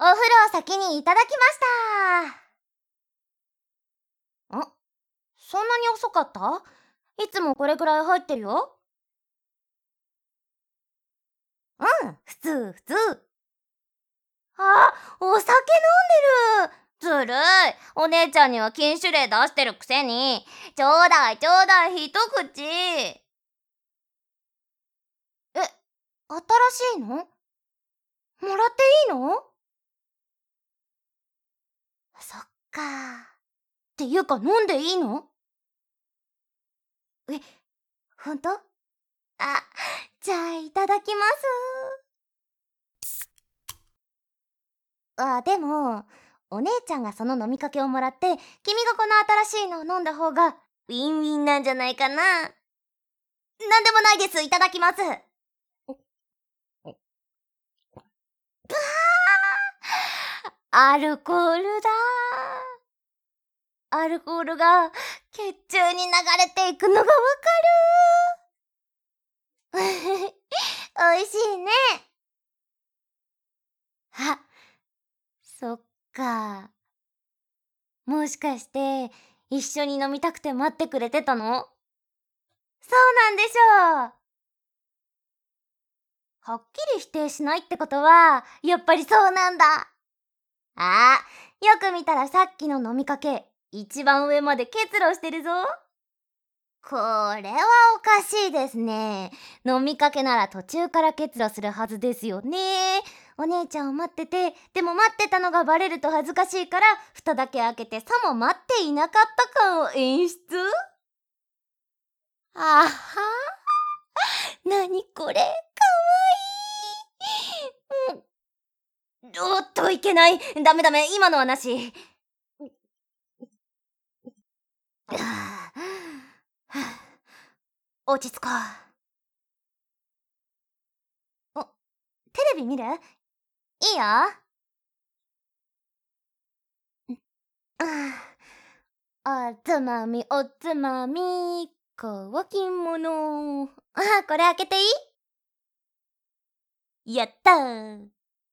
風呂先にいただきました。そんなに遅かった？いつもこれくらい入ってるよ。普通。お酒飲んでる。ずるい。お姉ちゃんには禁酒令出してるくせに。ちょうだい、一口。新しいの？もらっていいの？そっか。っていうか飲んでいいの？ほんと？じゃあいただきます。でも、お姉ちゃんがその飲みかけをもらって、君がこの新しいのを飲んだ方が、ウィンウィンなんじゃないかな。なんでもないです、いただきます。アルコールだ。アルコールが血中に流れていくのがわかる。おいしいね。そっか。もしかして一緒に飲みたくて待ってくれてたの？そうなんでしょう。はっきり否定しないってことはやっぱりそうなんだ。よく見たらさっきの飲みかけ一番上まで結露してるぞ。これはおかしいですね。飲みかけなら途中から結露するはずですよね。お姉ちゃんを待ってて、でも待ってたのがバレると恥ずかしいから蓋だけ開けてさも待っていなかった感を演出。あはなにこれ、かわいい。おっといけない。ダメ今のはなし。落ち着こう。テレビ見る？いいよ。おつまみ、乾き物。これ開けていい？やったー。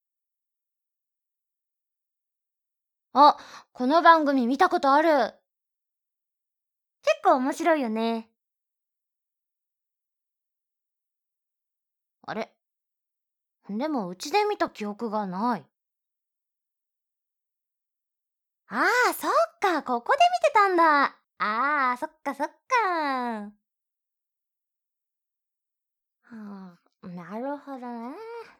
この番組見たことある。結構面白いよね。あれ？でもうちで見た記憶がない。そっか、ここで見てたんだ。そっか。なるほどね。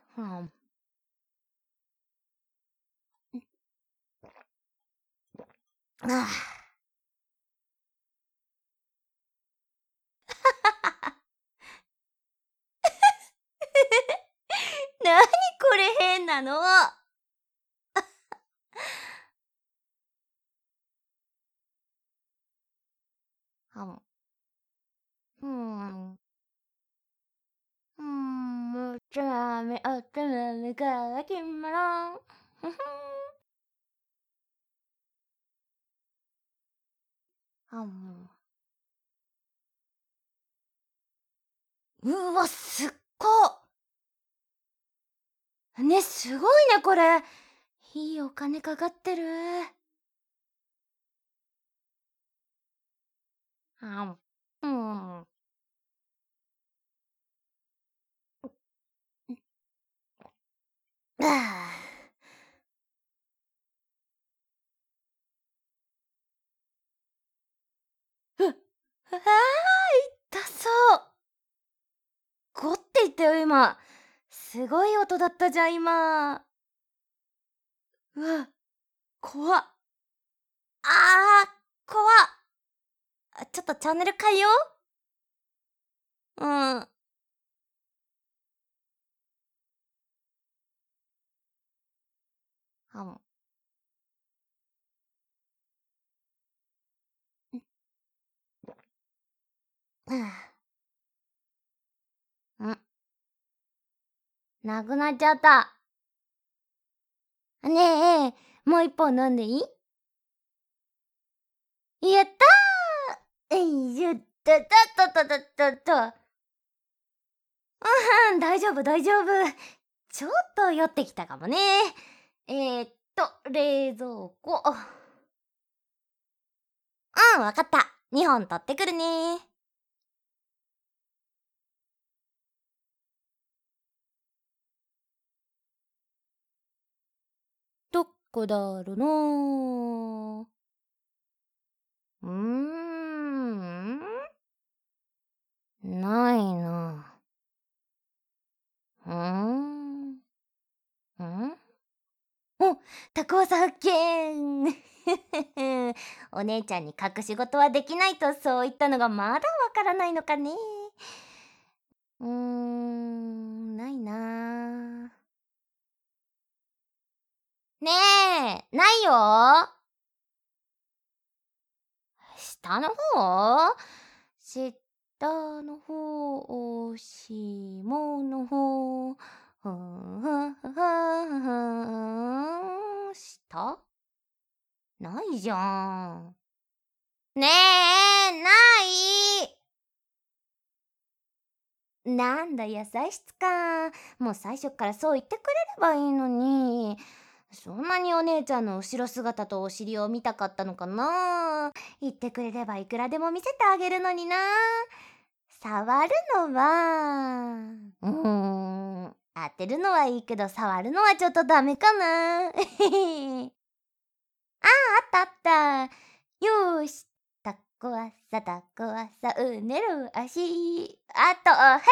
なにこれ変なの。おつまみ乾き物。うわ、すっごね、すごいねこれ。いいお金かかってる。うん。痛そう。ゴって言ったよ今。すごい音だったじゃん今。うわ、怖っ。怖っ。ちょっとチャンネル変えよう。うん。なくなっちゃった。ねえ、もう一本飲んでいい？やったー。よったた。大丈夫。ちょっと酔ってきたかもね。 冷蔵庫。わかった。2本取ってくるね。どこだろな。ないな。んお、タコワサ発見お姉ちゃんに隠し事はできないとそう言ったのがまだわからないのかね。ないな。ねえ、ないよ。下の方？下の方、下の方、ふんふんふんふんふん、下？ないじゃん。ねえ、ない。なんだ、優しつか。もう最初からそう言ってくれればいいのに。そんなにお姉ちゃんの後ろ姿とお尻を見たかったのかな。言ってくれればいくらでも見せてあげるのにな。触るのは、当てるのはいいけど触るのはちょっとダメかな。あったあった。よーし。タコワサタコワサうねる足。あとお箸。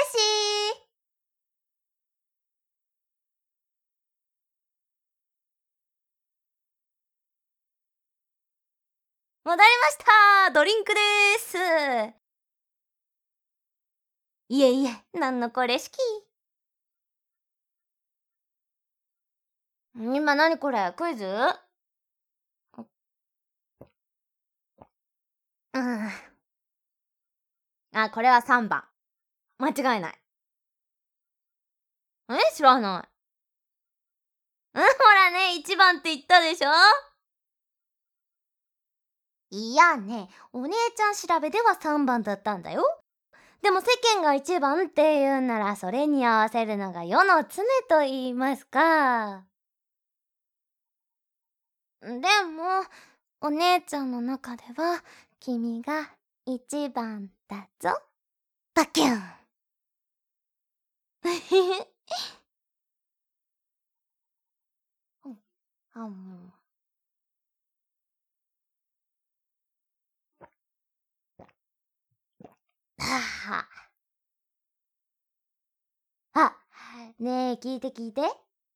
戻りました。ドリンクです。いえいえ、なんのこれしき。今何これ、クイズ？これは3番。間違いない。知らない。ほらね、1番って言ったでしょ。いやね、お姉ちゃん調べでは3番だったんだよ。でも世間が1番って言うならそれに合わせるのが世の常と言いますか。でも、お姉ちゃんの中では君が1番だぞ。バキュン。もう。はあ、ねえ、聞いて聞いて。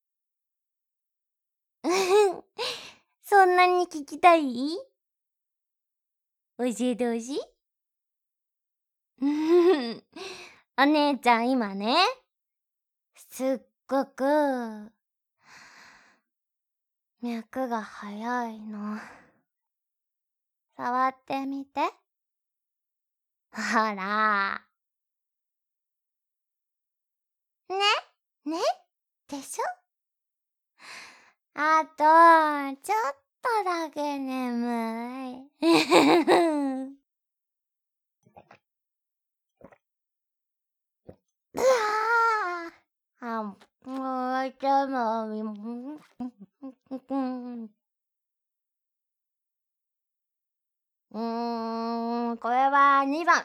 そんなに聞きたい？教えてほしい？お姉ちゃん今ね、すっごく脈が早いの。触ってみて。ほら。ね、ね、でしょ？あと、ちょっとだけ眠い。うわあ、もうでも、これは2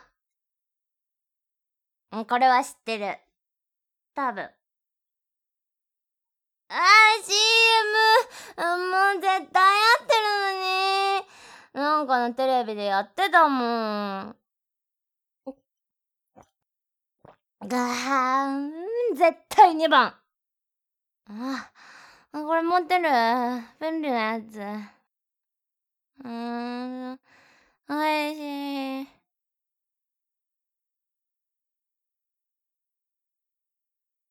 番。これは知ってる。多分。CM、もう絶対やってるのに。なんかのテレビでやってたもん。絶対2番。これ持ってる？便利なやつ。